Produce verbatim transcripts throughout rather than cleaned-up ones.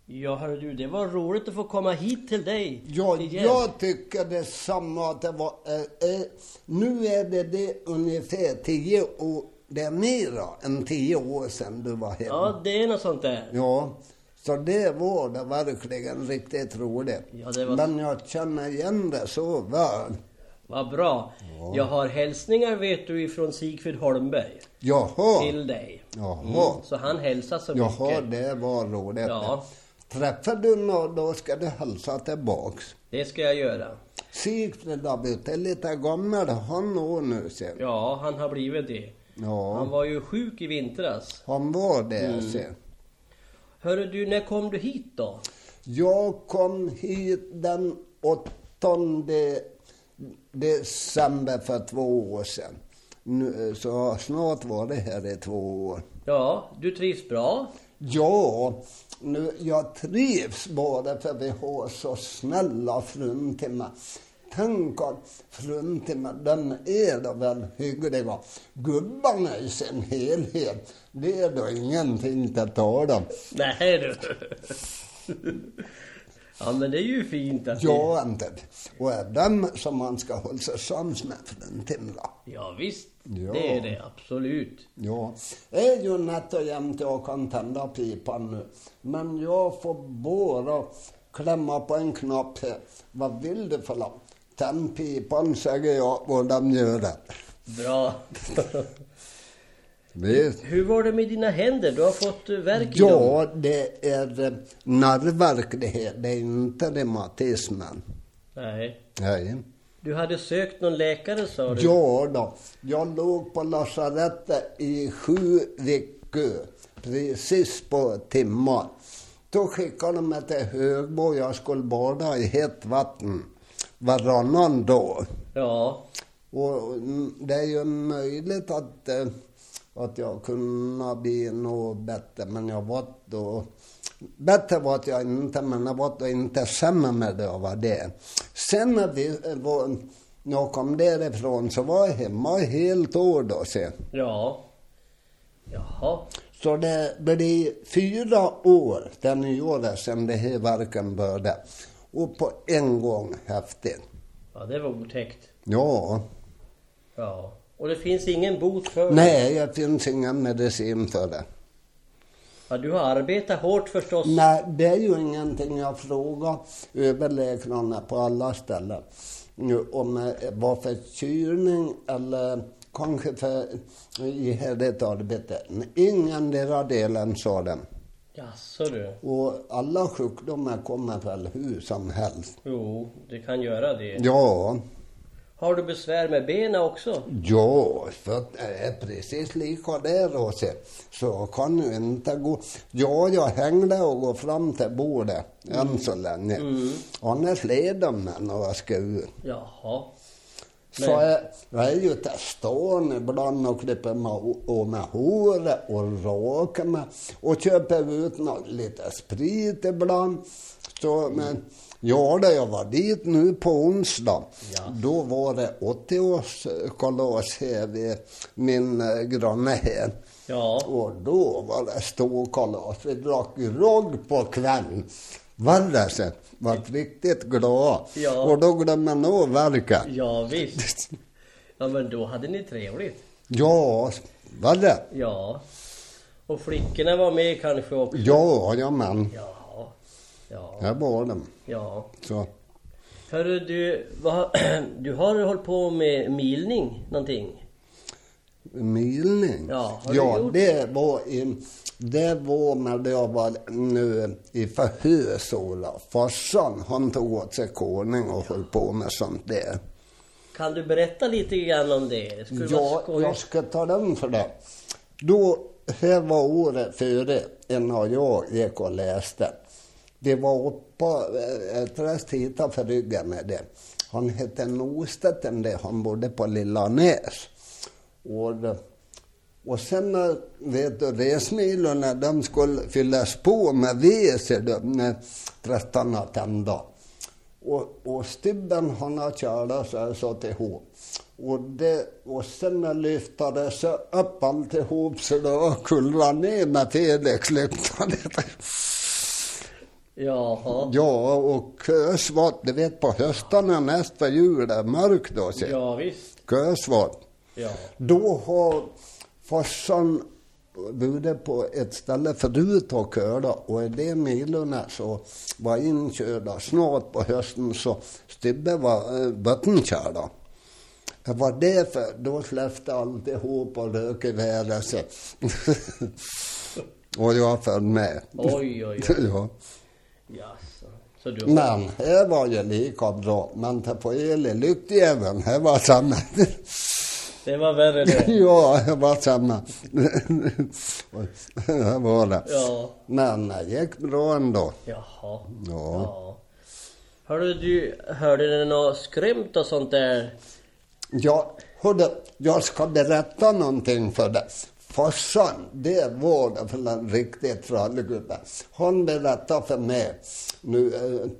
Ja, hörru du, det var roligt att få komma hit till dig. Ja, igen. jag tycker det samma att det var... Äh, äh, nu är det, det ungefär tio år... Det är mera än tio år sedan du var hemma. Ja, det är något sånt där. Ja, så det var det verkligen riktigt roligt. Ja, det var... Men jag känner igen det så väl. Vad bra. Ja. Jag har hälsningar, vet du, ifrån Sigfrid Holmberg. Jaha. Till dig. Jaha. Mm, så han hälsar så mycket. Jaha, det var roligt. Ja. Träffar du någon, då ska du hälsa tillbaks. Det ska jag göra. Sigfrid har blivit lite gammal, han når nu sen. Ja, han har blivit det. Ja. Han var ju sjuk i vintras. Han var det mm. sen. Hörru du, när kom du hit då? Jag kom hit den åttonde december för två år sedan. Nu, så snart var det här i två år. Ja, du trivs bra? Ja, nu, jag trivs bara för vi har så snälla fruntimmer. Tänk att fruntimmer, de är då väl hyggliga. Gubbarna i sin helhet, det är då ingenting att tala om. Nej du. Ja, men det är ju fint att... Ja, inte. Och är dem som man ska hålla sig sams med fruntimmer. Ja, visst. Ja. Det är det, absolut. Ja, det är ju nätt och jämnt jag kan tända pipan nu. Men jag får bara klämma på en knapp här. Vad vill du för lam? Tänd pipan, säger jag, och de gör det. Bra. Visst. Hur var det med dina händer? Du har fått värk i Ja, dem. det är nervvärk det här. Det är inte reumatismen. Nej. Nej. Du hade sökt någon läkare, sa du? Ja då. Jag låg på lasarettet i sju veckor. Precis på timmar. Då skickade de mig till Högbo. Jag skulle bada i hett vatten varannan dag. Ja. Och det är ju möjligt att, att jag kunde bli något bättre. Men jag var då... Bättre var att jag inte, men jag var då inte sämre med det jag var det. Sen när, vi var, när jag kom därifrån så var jag hemma helt år då sen. Ja. Jaha. Så det blev fyra år, den nyåret sedan det här verken började. Och på en gång häftigt. Ja, det var otäckt. Ja. Ja. Och det finns ingen bot för det? Nej, det finns ingen medicin för det. Ja, du har arbetat hårt förstås. Nej, det är ju ingenting jag frågar överläkarna på alla ställen. Om det var för kylning eller kanske för ihärdigt arbete. Ingen dera delen, sa den. Jaså du. Och alla sjukdomar kommer väl hur som helst. Jo, det kan göra det. Ja. Har du besvär med benen också? Ja, för det är precis lika där också. Så kan ju inte gå. Ja, jag hängde och går fram till bordet mm. än så länge. Mm. Annars leder mig när jag ska ut. Jaha. Men... Så jag, jag är ju till stan ibland och klipper mig och med håret och rakar mig. Och köper ut något, lite sprit ibland. Så, men... Ja, då jag var dit nu på onsdag. Ja. Då var det åttio-årskalas här vid min äh, granne här. Ja. Och då var det storkalas. Vi drack rogg på kvällen. Värre sig. Var riktigt glad. Ja. Och då glömmer nog verka. Ja, visst. Ja, men då hade ni trevligt. Ja, värre. Ja. Och flickorna var med kanske också. Ja, ja men. Ja. Ja. Här var de. Ja. Så. Hörru, du, vad, du har hållit på med milning någonting? Milning? Ja, har ja du gjort? det var i, det var när jag var nu i förhörsåla. Farsan, han tog åt sig konung och ja. höll på med sånt där. Kan du berätta lite grann om det? Skulle ja, jag ska ta den för det. Då, här var året före innan jag gick och läste. Det var uppe, jag tror jag tittade för ryggen med det. Han hette Norstetten, det han bodde på Lilla Näs. Och, och sen vet du, resmilerna, de skulle fyllas på med väser när trästarna tända. Och, och stubben han har kärlat så satt ihop. Och, det, och sen lyftade det sig upp allt ihop så det kullrade ner med Felix lyftade. Jaha. Ja, och kösvart, du vet på höstarna nästa jul är mörkt då. Så. Ja, visst. Kösvart. Ja. Då har farsan bodde på ett ställe förut och körda, och i det milorna så var inkörda snart på hösten, så Stibbe var äh, vattenkörda. Det var därför då släppte alltihop och rök i vädret sig. Och jag följde med. Oj, oj, oj. Ja. Jaså. Så du har... Men det var ju lika bra. Men ta på el i lyktjäveln, det var samma. Det var värre det. Ja, det var samma. Det var det. Ja. Men det gick bra ändå. Jaha. Ja. Ja. Hörde du, hörde du något skrämt och sånt där? Ja, hörde, jag ska berätta någonting för dig. Farsan, det var det för en riktigt trallgubbe. Han berättade för mig nu,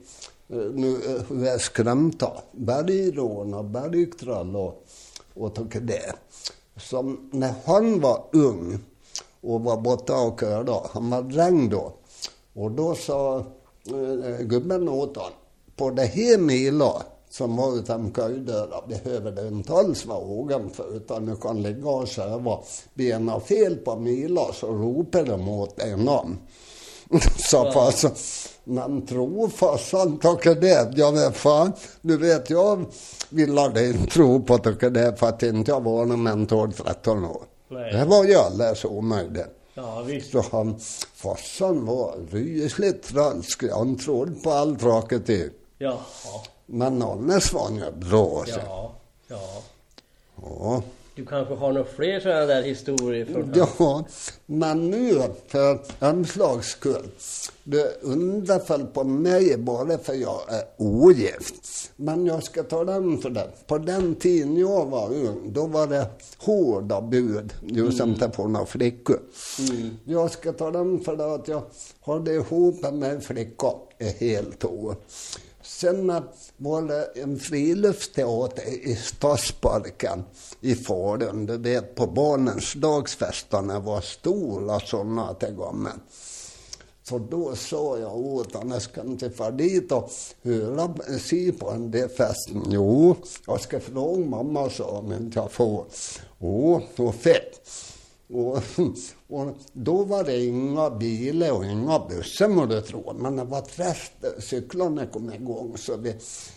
nu hur jag skrämta. Bergrån och bergtrall och, och tog det. Som när han var ung och var borta och körde, han var dräng då. Och då sa äh, gubben åt honom, på det här mila som var utan köjdörrar behöver det inte alls vara ågen för, utan du kan ligga och söva. Bena fel på mila så ropar de åt dig namn. Sa farsan, men tror farsan tycker det? Ja, men fan, du vet, jag vill inte tro på tycker det för att inte jag var någon mentor tretton år. Nej. Det var ju alldeles omöjligt. Ja, visst. Så han, farsan var rysligt tralsk. Han trodde på allt raket i. Jaha. Men annars var han ju bra. Så. Ja, ja. Ja. Du kanske har några fler sådana där historier från Ja, men nu för en slags skull. Det undrar på mig bara för jag är ogift. Men jag ska ta den för det. På den tiden jag var ung, då var det hårda bud. Just som mm. på några flickor. Mm. Jag ska ta den för det att jag hade ihop med en flicka i helt år. Sen var det en friluftsteater i Stadsparken i Falun. Du vet, på barnens dagsfestarna var stora sådana till gången. Så då sa jag åt honom, jag ska inte få dit och höra se på en del festen. Jo, jag ska fråga mamma, så om inte jag får. Åh, så fett. Och, och då var det inga bilar och inga bussar, må du tro. Men det var träst, cyklarna kom igång, så vi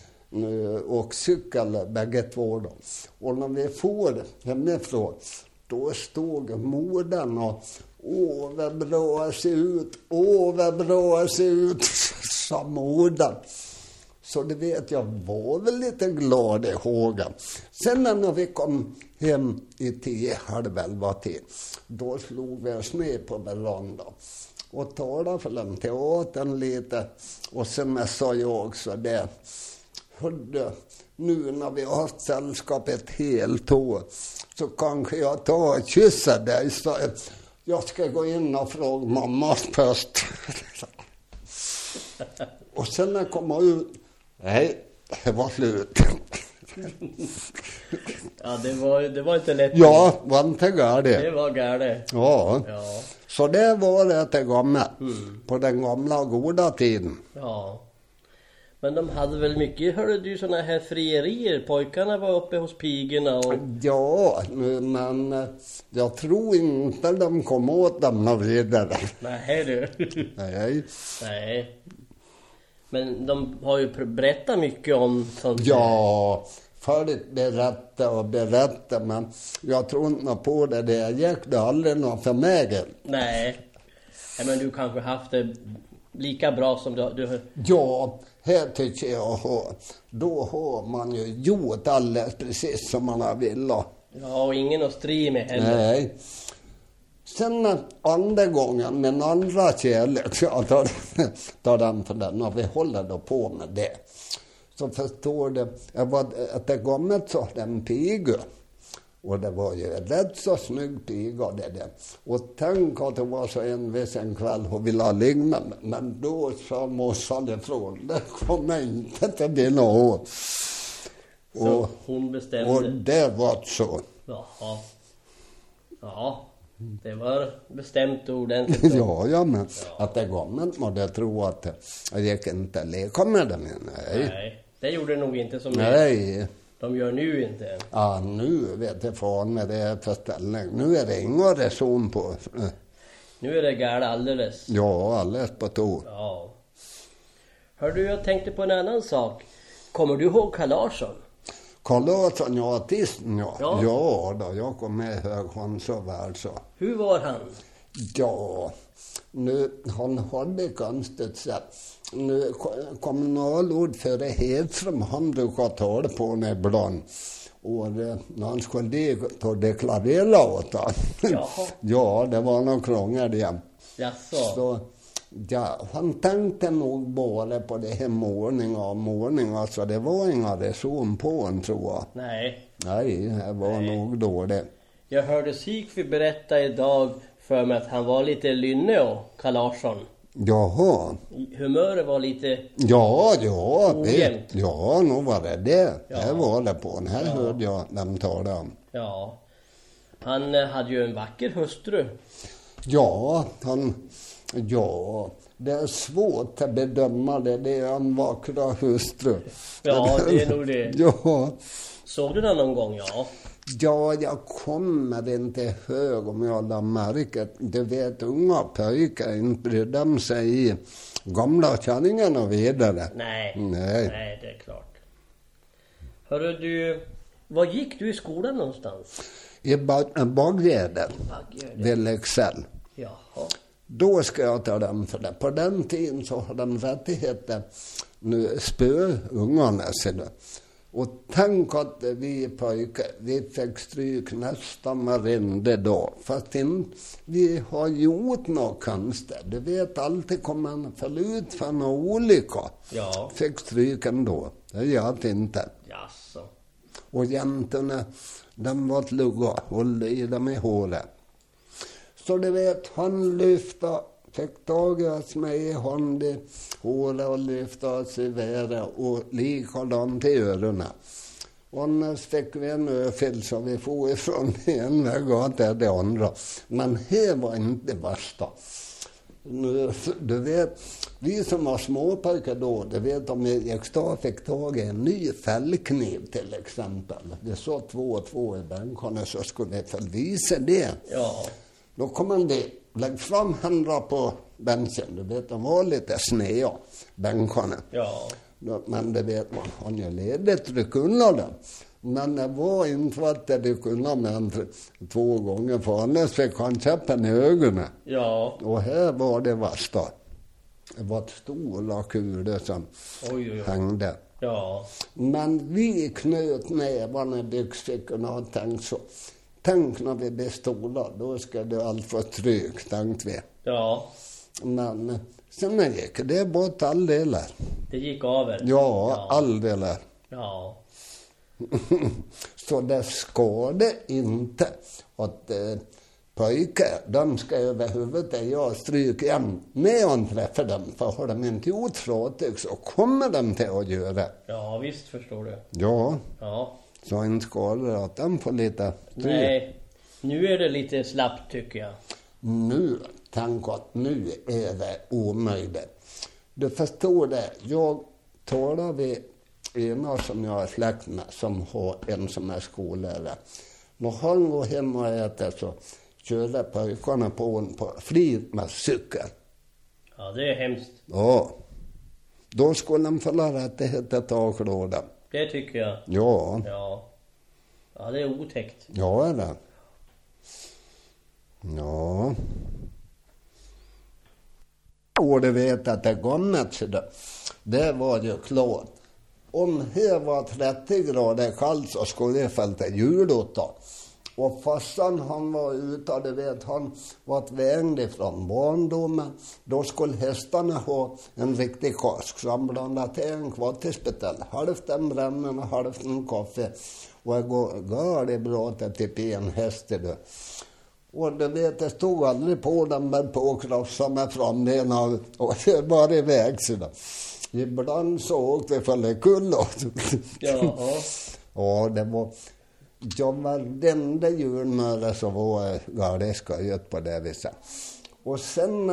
och cykel bägge två då. Och när vi får hemifrån, då stod modern och åh, vad bra det ser ut, åh, vad bra det ser ut, sa modern. Så det vet jag var väl lite glad i hågen. Sen när vi kom hem i tio, halv elva till, då slog vi oss ner på verandan och talade för den teatern lite. Och sen sa jag också det, hörde, nu när vi har haft sällskap ett helt år, så kanske jag tar och kysser dig. Så jag ska gå in och fråga mamma först. Och sen när jag kom ut, nej, det var slut. Ja, det var, det var inte lätt. Ja, var inte gärde. Det var gärde. Ja. Ja. Så det var det till gamla. Mm. På den gamla goda tiden. Ja. Men de hade väl mycket, hörde du, såna här frierier. Pojkarna var uppe hos pigorna och... Ja, men jag tror inte de kom åt dem och vidare. Nej, du. Nej. Nej. Men de har ju berättat mycket om sånt. Ja, förut berätta och berätta, men jag tror inte på det. Det gick det aldrig något för mig. Nej. Men du kanske haft det lika bra som du... du... Ja, här tycker jag. Då har man ju gjort alldeles precis som man har velat. Ja, och ingen att strid med heller. Nej. Sen andra gången, min andra kärlek, jag tar, tar den för den, och vi håller då på med det. Så förstår du, jag var, att det kommit så en piga. Och det var ju rätt så snygg piga det där. Och tänk att det var så envis en kväll och ville ha ligga med mig. Men då sa morsan ifrån, det kommer inte till dina år. Så och, hon bestämde. Och det var så. Jaha. Ja. Det var bestämt ordentligt. ja, ja, men ja. Att det gammalt må det tro att jag gick inte att leka med dem. Nej. Nej, det gjorde nog inte som Nej. de gör nu inte. Ja, nu vet jag fan med det är för ställning. Nu är det ingen reson på. Nu är det gärna alldeles. Ja, alldeles på tå. Ja. Hör du, jag tänkte på en annan sak. Kommer du ihåg Carl Larsson? Carl Larsson, ja, artisten, ja. Ja, ja då, jag kom med ihåg honom så väl så. Hur var han? Ja, nu, han hade konstigt sätt. Nu kommunalord för Hedström, han brukar tala på honom ibland. Och det, när han skulle ta deklarera åt honom. Jaha. Ja, det var någon krångel igen. Jaså? Så, ja, han tänkte nog bara på det här morning och morning. Alltså det var inga reson på honom, tror jag. Nej. Nej, det var Nej. nog då det. Jag hörde Sigfrid berätta idag för mig att han var lite lynne och Carl Larsson. Jaha. Humöret var lite... Ja, ja. Ojämnt. Det, ja, nog var det det. Ja. Det var det på. Den här Ja. hörde jag dem tala om. Ja. Han eh, hade ju en vacker hustru. Ja, han... Ja, det är svårt att bedöma det. Det är en vackra hustru. Ja, det är nog det. Ja. Såg du den någon gång, ja? Ja, jag kommer inte ihåg om jag lade märket. Du vet, unga pojkar inte brydde de sig i gamla kärringarna och vidare. Nej. Nej. Nej, det är klart. Hörru du, var gick du i skolan någonstans? I Baggeden, Baggeden. vid Leksell. Jaha. Då ska jag ta dem för det. På den tiden så har de rättigheter nu spö ungarna sig då. Och tänk att vi pojkar, vi fick stryk nästan varenda dag. Fast inte, vi har gjort något konstigt. Du vet, alltid kommer man förut för några olika. Ja. Fick stryk ändå. Det gör det inte. Jaså. Och jäntorna, de var lugga och lyda med håret. Så du vet, han lyfte, fick tag i oss med i hand i håret och lyfte oss i väret och likadant i öronen. Och annars fick vi en öfil så vi får ifrån en väg till det andra. Men här var inte det värsta. Nu, du vet, vi som var småpojkar då, du vet om jag gick då fick tag i en ny fällkniv till exempel. Det så två och två i bänkarna så skulle jag förvisa det. Ja. Då kom man det, lägg fram händerna på bänken. Du vet, de var lite sneda, bänkarna. Ja. Men det vet man, han ju ledigt du kunde det. Men det var inte för att det kunde med två gånger, för annars fick han käppen i ögonen. Ja. Och här var det värsta. Det var stora kulor som Oj, oj, oj. hängde. Ja. Men vi knöt nävarna i byxfickorna och tänkte så. Tänk när vi blir stora, då ska det allt få tryck, tänkte vi. Ja. Men sen gick det bort alldeles. Det gick av er. Ja, Ja. alldeles. Ja. Så det skadade inte att eh, pojkar, de ska överhuvudet jag stryk igen med att träffa dem. För har de inte gjort fråtig så kommer de till att göra. Ja, visst förstår du. Ja, Ja. så inte skadar att de får lite stryk. Nej, nu är det lite slappt tycker jag. Nu, tänk att nu är det omöjligt. Du förstår det, jag talar vid ena som jag är släkt med som har en som är skollärare. När han går hem och äter så kör pojkarna på en på fri med cykel. Ja, det är hemskt. Ja, då skulle de få rätt att hitta taklådan. Det tycker jag. Ja, Ja. Ja, det är otäckt. ja är det. Ja. Och du vet att det gammalt så det, det var ju klart. Om det var trettio grader kallt så skulle jag fälta julota. Och farsan han var ute, du vet, han var vägd från barndomen. Då skulle hästarna ha en riktig kask. Så han blandade till en kvartispetell. Hälften brännen och hälften kaffe. Och jag gav det bra till typ en häst det. Och du vet, det stod aldrig på den med påkrossar med framdelen och det var iväg sådär. Ibland så åkte vi för det kull. Ja. Ja, det var... jag var den där julmöra så var galet skojigt på det viset. Och sen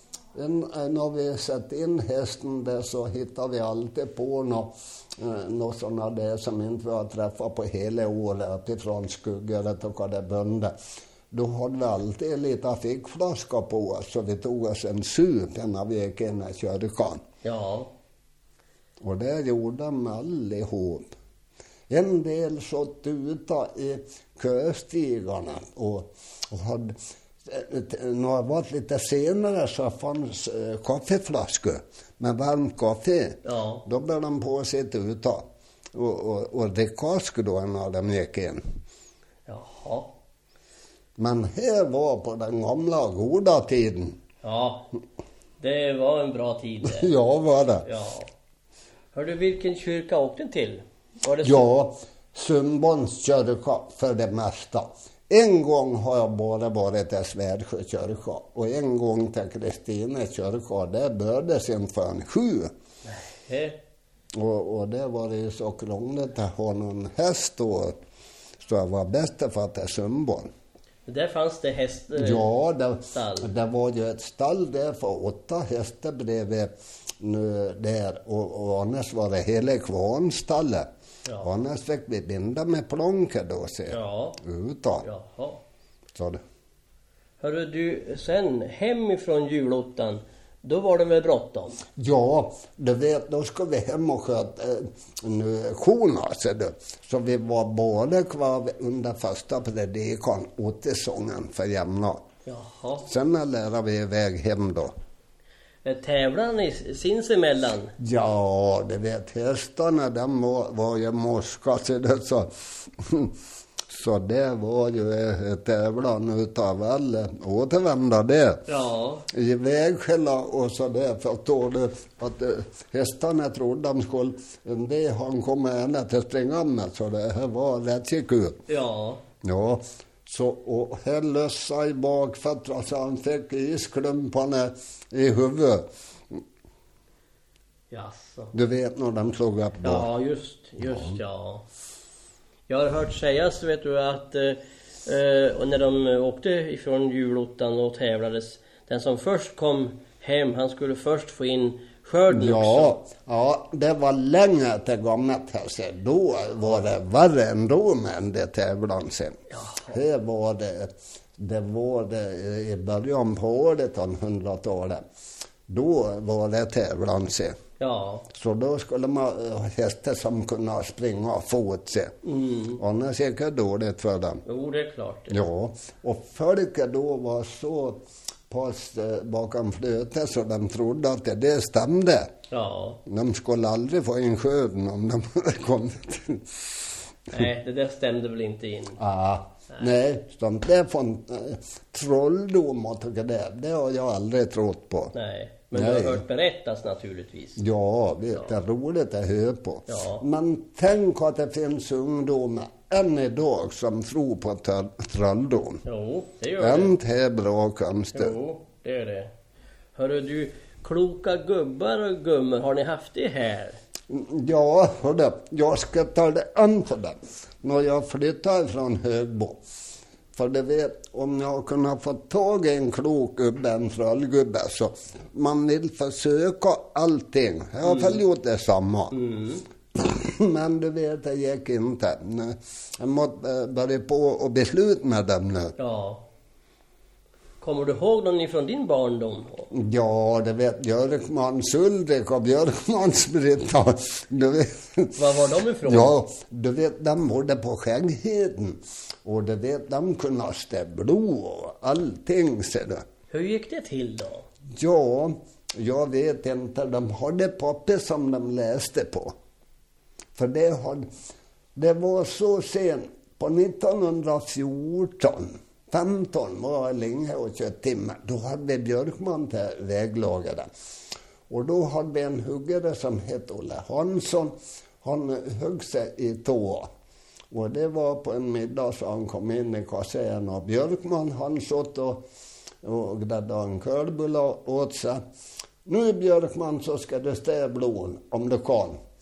när vi satt in hästen där så hittade vi alltid på något, något sådana där som inte vi har träffat på hela året uppifrån Skuggaret och vad det bönde. Då hade vi alltid lite fickflaskor på oss så vi tog oss en sup när vi gick in i kyrkan. Ja. Och det gjorde de allihop. En del satt ute i köstigarna och, och hade, när det var lite senare så fanns äh, kaffeflaskor med varmt kaffe. Ja. Då började de på att sitta ute och, och, och dricka då när de gick in. Jaha. Men här var på den gamla goda tiden. Ja, det var en bra tid det. Ja, var det. Ja. Hör du, vilken kyrka åkte ni till? Var det så? Ja, Sundborns kyrka för det mesta. En gång har jag bara varit till Svärdsjö kyrka och en gång till Kristine kyrka. Det började inte förrän sju. Nej. Och, och det var ju så krångligt att ha någon häst då. Så jag var bäst för att det är Sundborn. Där fanns det hästar. Ja, det, stall. det var ju ett stall där för åtta hästar bredvid nu där. Och, och annars var det hela kvarnstallet. Ja. Annars fick vi binda med plånker då, se. Ja. Utan. Jaha. Så det. Hörru du, sen hemifrån julottan, då var det väl bråttom? Ja, du vet, då ska vi hem och sköta äh, nu korna, så du. Så vi var både kvar under första predikan och till sången för jämna. Jaha. Sen lärde vi iväg hem då. Tävlar ni sinsemellan? Ja, det vet, hästarna, de var, var ju morska, så det så... Så det var ju ett tävlan utav alla återvända det. Ja. I vägskälla och så där. För att då det, att uh, hästarna trodde de skulle, det han kommer ända till springa med. Så det här var rätt så kul. Ja. Ja, så och här lössa i bakfötter så han fick isklumparna i huvudet. Jaså. Du vet när de slog upp då. Ja, just, just ja. ja. Jag har hört sägas, vet du, att eh, och när de åkte ifrån julottan och tävlades, den som först kom hem, han skulle först få in skörden ja, också. Ja, det var länge till gammalt här. Då var det värre ändå med det tävlan sen. Ja. Här var det, det var det i början på året, hundratalet. Då var det tävlan sen. Ja. Så då skulle man ha hästar som kunde springa och fot sig. Mm. Annars gick det dåligt för dem. Jo, det är klart. Det. Ja, och folket då var så pass eh, bakom flötet så de trodde att det, det stämde. Ja. De skulle aldrig få in skörden om de hade kommit. Nej, det där stämde väl inte in. Ah, nej, sånt där från eh, trolldom och det, det har jag aldrig trott på. Nej. Men Nej. du har hört berättas naturligtvis. Ja, vet, ja. Det är roligt att höra på. Ja. Men tänk att det finns ungdomar än idag som tror på trolldom. Jo, det gör det. Inte är bra konster. Jo, det är det. Hörru du, kloka gubbar och gummor, har ni haft det här? Ja, hörde, jag ska ta det an för den. När jag flyttar från Högbo. För det vet, om jag kunnat få tag i en klok gubbe, en trollgubbe, så man vill försöka allting. Jag har väl gjort det samma. Mm. Men du vet, det gick inte. Jag måste börja på och besluta med dem nu. Ja. Kommer du ihåg någon ifrån din barndom? Ja, det vet Björkman Suldrik och Björkman Spritta. Du vet. Var var de ifrån? Ja, du vet, de bodde på Skäggheden. Och du vet, de kunde stäbblo och allting. Så det. Hur gick det till då? Ja, jag vet inte. De hade papper som de läste på. För det, hade, det var så sent på nittonhundrafjorton. femton var länge och tjugo timmar. Då hade vi Björkman till väglagare. Och då hade vi en huggare som hette Olle Hansson. Han högg sig i tå. Och det var på en middag så han kom in i kassan och Björkman han satt och, och gräddade en kölbulla åt sig. Nu Björkman så ska du städa blod om du kan.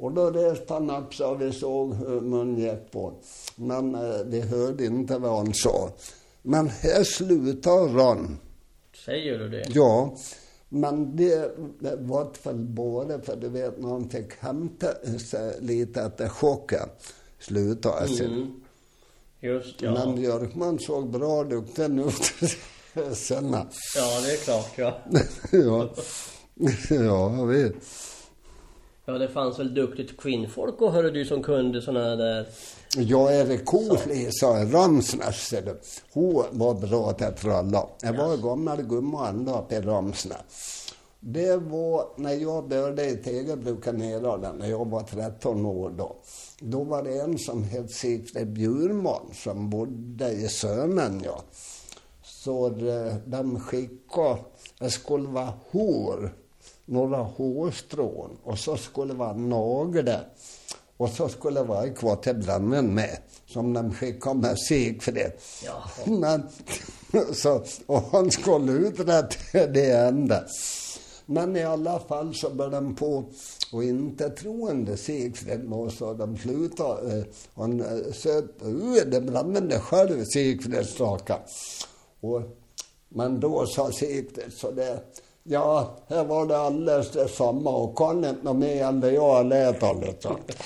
Och då reste han upp så vi såg hur mun gick på. Men eh, vi hörde inte vad han sa. Men här slutar Ron. Säger du det? Ja, men det var väl både för du vet när han fick hämta sig lite efter chocken. Slutade sig. Mm. Just ja. Men Björkman såg bra duktig ut. Sen. Ja, det är klart, ja. ja. Ja, jag vet. Ja, det fanns väl duktigt kvinnfolk och hörde du som kunde såna där. Jag är rekordlig, sa Ramsnäs. Hon var bra till att trolla. Jag var gammal gumma ändå uppe i Ramsnäs. Det var när jag började i Tegelbruken nere när jag var tretton år då. Då var det en som hette Sigfrid Bjurman som bodde i Sönen, ja. Så de skickade, det skulle vara hår, några hårstrån och så skulle det vara naglar. Och så skulle det vara kvar till branden med, som de skickade med Sigfrid. Ja. Men, så, och han skulle uträtta det enda. Men i alla fall så började de på och inte troende Sigfrid och så de slutade. Eh, han söt ut det brandade själv Sigfrid staka. Och men då sa Sigfrid så det, ja, här var det alldeles det samma och kan inte något mer än det jag har lärt allt.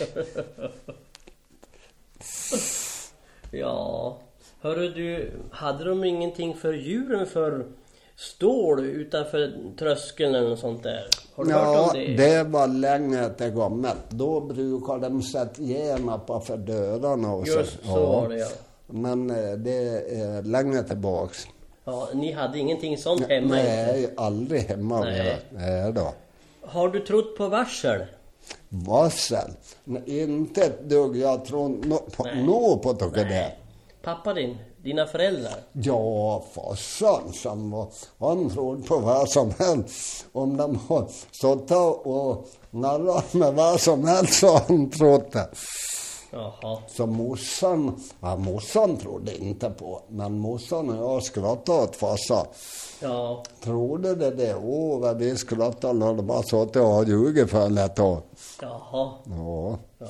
Ja, hörru du, hade de ingenting för djuren för stål utanför tröskeln eller något sånt där? Har du ja, hört om det? det var länge till gammalt. Då brukar de sätta gärna på för dörrarna och Just så, ja. var det, ja. Men det är länge tillbaks. Ja, ni hade ingenting sånt hemma? Nej, inte? aldrig hemma. Nej. Nej då. Har du trott på varsel? Varsel? Nej, inte ett dugg. Jag tror no, på, nå på det där. Pappa din? Dina föräldrar? Ja, farsan som var, han trodde på vad som helst. Om de har stått och narrat med vad som helst så han trodde det. Jaha. Så morsan, ja morsan trodde inte på, men morsan och jag skrattade åt farsan. Ja. Trodde det det? Åh, vad vi skrattade när de bara satt och ljugit för ett tag. Jaha. Ja. Ja.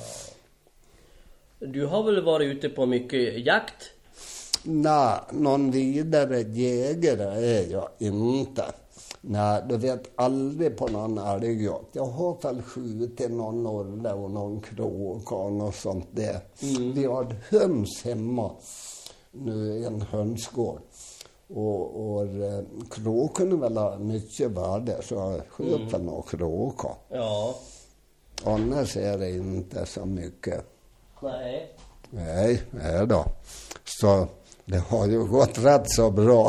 Du har väl varit ute på mycket jakt? Nej, någon vidare jägare är jag inte. Nej, du vet aldrig på någon älgjakt. Jag har väl skjutit någon norre och någon kråkan och sånt där. Mm. Vi har höns hemma nu i en hönsgård. Och, och kråkan väl har mycket värde så jag sköt mm. väl någon kråka. Ja. Annars är det inte så mycket. Nej. Nej, nej då. Så det har ju gått rätt så bra.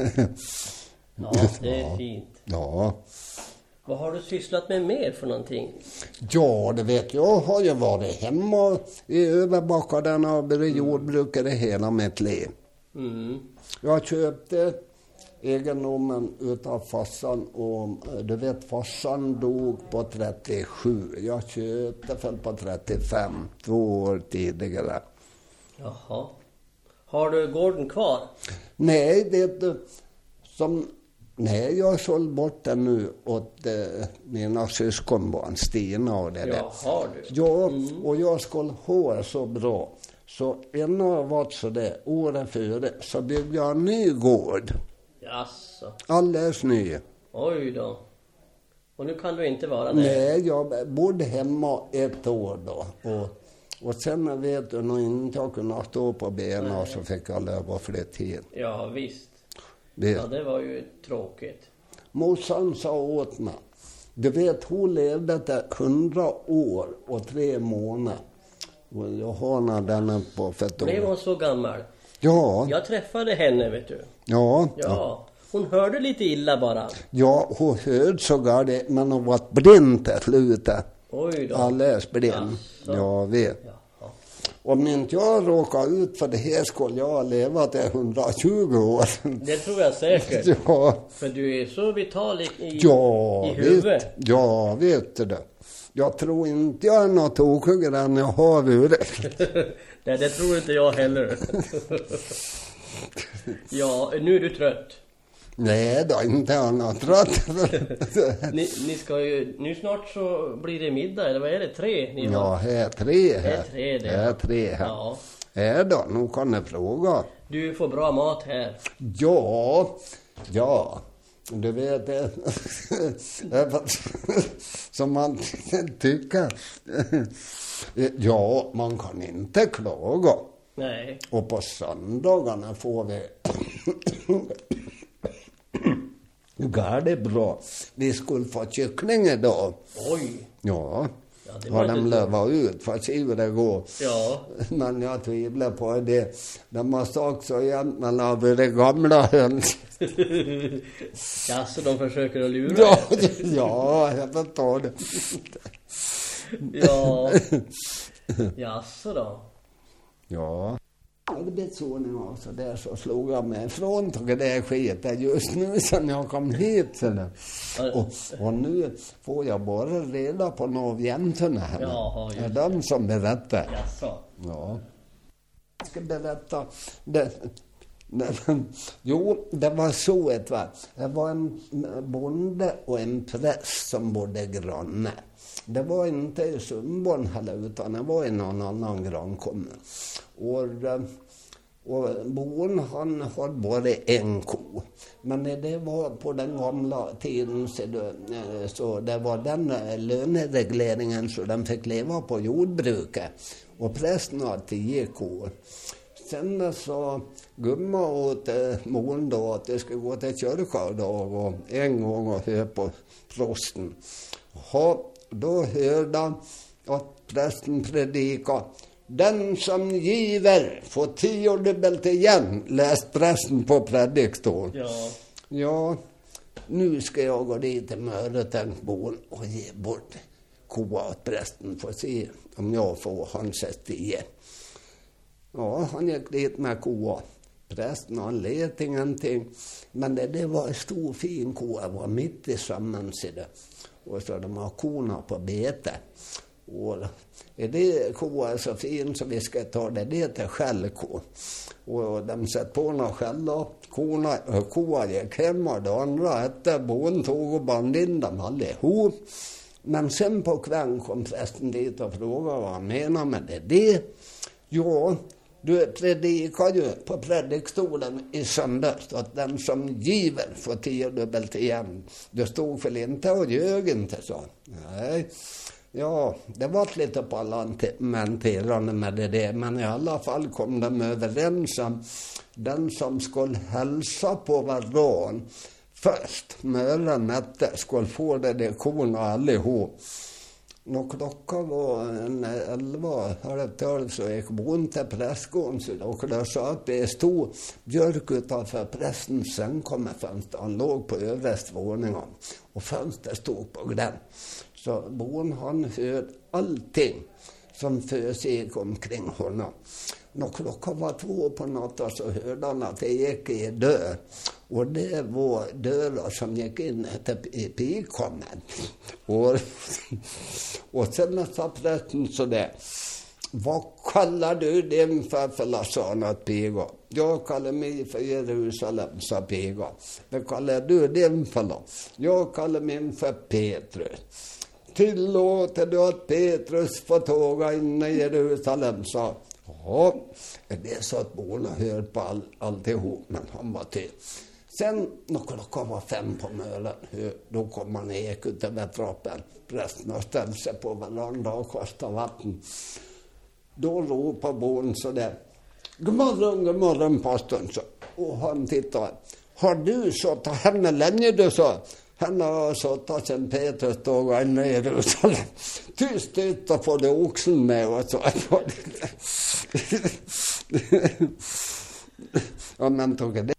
Ja, det är fint. Ja. Vad har du sysslat med mer för någonting? Ja, det vet jag. Jag har ju varit hemma i överbackarna och blivit jordbrukare hela mitt liv. Mm. Jag köpte egendomen utav farsan och du vet farsan dog på trettiosju. Jag köpte väl på trettiofem, två år tidigare. Jaha. Har du gården kvar? Nej, vet du, som, nej, jag har sålt bort den nu åt eh, mina syskonbarn, Stina och det där. Ja, har du? Ja, mm. Och jag skulle ha så bra. Så en har varit så där, året före, så byggde jag en ny gård. Jaså. Alldeles ny. Oj då. Och nu kan du inte vara där? Nej, jag bodde hemma ett år då. Och, och sen vet du, när jag inte har kunnat stå på benen så fick jag lov att flytta hit. Ja, visst. Det. Ja, det var ju tråkigt. Morsan sa åt mig. Du vet, hon levde till hundra år och tre månader. Och jag har när den på för ett år. Blev hon så gammal? Ja. Jag träffade henne, vet du. Ja. Ja. Hon hörde lite illa bara. Ja, hon hörde så gärna, men hon var blind till slutet. Oj då. Alldeles blind. Ja, jag vet. Ja. Om inte jag råkar ut för det här skulle jag ha levat i hundratjugo år. Det tror jag säkert. Ja. För du är så vital i, i, ja, i huvudet. Vet, ja, vet du det. Jag tror inte jag är något tokigare än jag har varit. Nej, det tror inte jag heller. Ja, nu är du trött. Nej, då inte han har trött. ni, ni ska ju, nu snart så blir det middag, eller vad är det, tre? Ni ja, här är tre här. Det är tre det. Här är tre här. Ja. Här då, nu kan jag fråga. Du får bra mat här. Ja, ja. Du vet det. Som man tycker. Ja, man kan inte klaga. Nej. Och på söndagarna får vi ja, det är bra. Vi skulle få kyckling idag. Oj. Ja. Ja, det Har var de inte... lövat ut för att se hur det går. Ja. Men jag tvivlar på det. De måste också egentligen ha det gamla höns. Ja, så de försöker att lura. Ja, ja, jag förstår det. Ja. Ja, så då. Ja. Det blev så nu också. Där så slog jag mig ifrån. Och det är skit just nu sen jag kom hit. Så och, och nu får jag bara reda på några jämtorna här. Jaha, det är de som berättar. Jaså. Ja. Jag ska berätta. Det, det, jo, det var så ett va. Det var en bonde och en präst som bodde granne. Det var inte i Sundborn heller, utan det var i någon annan grannkommun. Och, och bon han hade bara en ko. Men det var på den gamla tiden så det, så det var den löneregleringen så den fick leva på jordbruket. Och prästen hade tio kor. Sen så gumma åt mon då att det skulle gå till kyrka dag och en gång och höra på prosten. Ha, då hörde han att prästen predika. Den som giver får tiodubbelt igen, läst prästen på predikstol. Ja. Ja, nu ska jag gå dit till Möretänkbon och ge bort koa åt prästen för att se om jag får hans tio. Ja, han gick dit med koa. Prästen han let ingenting. Men det, det var en stor fin koa, var mitt i sammansidan. Och så de har korna på bete. Och är det koa är så fin så vi ska ta det, det till skällko. Och de satt på några skälla. Korna, koa gick hem och det andra hette bon tog och band in dem allihop. Men sen på kvällen kom prästen dit och frågade vad han menar med det. Det, ja, du predikar ju på predikstolen i söndags att den som giver får tiodubbelt igen. Du stod för inte och ljög inte så. Nej. Ja, det var lite parlamenterande med det där, men i alla fall kom de överens om den som skulle hälsa på varann först, mören mätte, skulle få det där korna allihop. När klockan var en elva, halv tolv så gick bon till prästgården så då kunde jag sa att det stod björk utanför prästens säng kommer fönster. Han låg på överst våningen och fönstret stod på glänt. Så bon han hörde allting som för sig omkring honom. När klockan var två på natten så hörde han att det gick i dörr. Och det var dörrar som gick in i pikommen. Och, och sen sa prästen så där. Vad kallar du den för för Lassanat piga? Jag kallar mig för Jerusalem, sa piga. Vad kallar du den för då? Jag kallar mig för Petrus. Tillåter du att Petrus får tåga in i Jerusalem, sa. Ja, det är så att båda hör på all, alltihop, men han var till. Sen när klockan var fem på mölen, då kom man ek ut över trappen. Prästen har ställt sig på varandra och kastat vatten. Då ropade båda så där. God morgon, god morgon, pastorn, så. Och han tittade. Har du så ta henne länge, du, sa. Han har suttit sen Petrus tåg in i Jerusalem. Tyst ut och få det oxen med och så. Ja, men tog det.